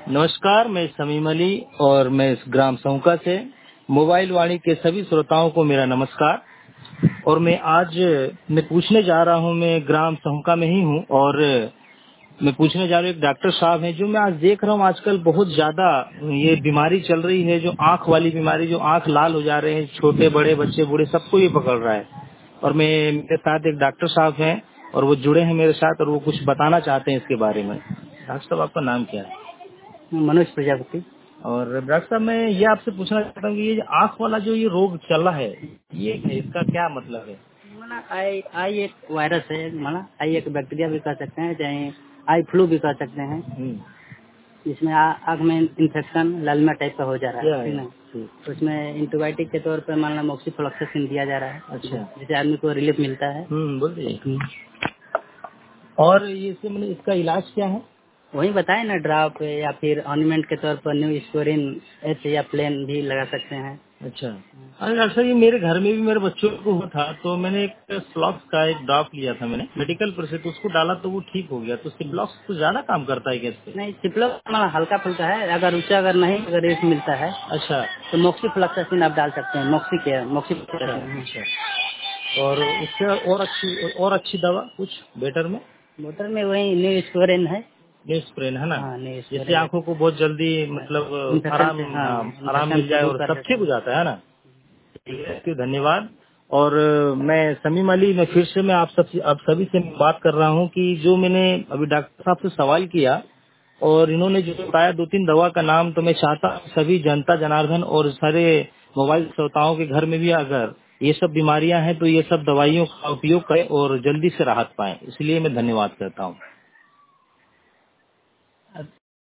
नमस्कार, मैं समीम अली और मैं इस ग्राम सहुका से मोबाइल वाणी के सभी श्रोताओं को मेरा नमस्कार। और मैं पूछने जा रहा हूं, मैं ग्राम सहुका में ही हूं और मैं पूछने जा रहा हूं, एक डॉक्टर साहब हैं जो मैं आज देख रहा हूं आजकल बहुत ज्यादा ये बीमारी चल रही है, जो आंख वाली बीमारी, जो आंख लाल हो जा रहे हैं, छोटे बड़े बच्चे बूढ़े सबको ये पकड़ रहा है। और मेरे साथ एक डॉक्टर साहब हैं और वो जुड़े हैं मेरे साथ और वो कुछ बताना चाहते हैं इसके बारे में। डॉक्टर साहब, आपका नाम क्या है? मनोज प्रजापति। और डॉक्टर साहब, मैं ये आपसे पूछना चाहता हूँ कि ये आंख वाला जो ये रोग चल रहा है, ये इसका क्या मतलब है? माना आई आई एक वायरस है, माना आई एक बैक्टीरिया भी कह सकते हैं, चाहे आई फ्लू भी कह सकते हैं। इसमें आँख में इन्फेक्शन लालिमा टाइप का हो जा रहा है, ठीक ना। तो उसमें एंटीबायोटिक के तौर पर मान लो मोक्सीफ्लोक्सासिन दिया जा रहा है। अच्छा, जिससे आदमी को रिलीफ मिलता है। बोलिए। और ये इसका इलाज क्या है? वही बताए ना, ड्रॉप या फिर ऑर्नामेंट के तौर पर न्यू स्कोरिन एच या प्लेन भी लगा सकते हैं। अच्छा, अरे डॉक्टर साहब, ये मेरे घर में भी मेरे बच्चों को हुआ था, तो मैंने एक सिप्लॉक्स का एक ड्रॉप लिया था मैंने मेडिकल पर से, तो उसको डाला तो वो ठीक हो गया। तो सिप्लॉक्स तो ज्यादा काम करता है क्या इससे? नहीं, सिप्लॉक्स हमारा हल्का फुल्का है, अगर ऊंचा अगर नहीं अगर रेट मिलता है। अच्छा, तो मोक्सीफ्लोक्सासिन आप डाल सकते हैं। मोक्सीफ्लोक्सासिन। अच्छा, और उससे और अच्छी दवा कुछ बेटर में? मोटर में वही न्यू स्कोरिन है। न्यूस्प्रेन है ना? हाँ, जिससे आंखों को बहुत जल्दी मतलब आराम मिल जाए और सब ठीक हो जाता है ना? ठीक है, धन्यवाद। और मैं समीम अली, मैं आप सभी से बात कर रहा हूँ कि जो मैंने अभी डॉक्टर साहब से सवाल किया और इन्होंने जो बताया 2-3 दवा का नाम, तो मैं चाहता हूँ सभी जनता जनार्दन और सारे मोबाइल श्रोताओं के घर में भी अगर ये सब बीमारियां हैं तो ये सब दवाइयों का उपयोग करें और जल्दी से राहत पाएं। इसलिए मैं धन्यवाद करता हूँ।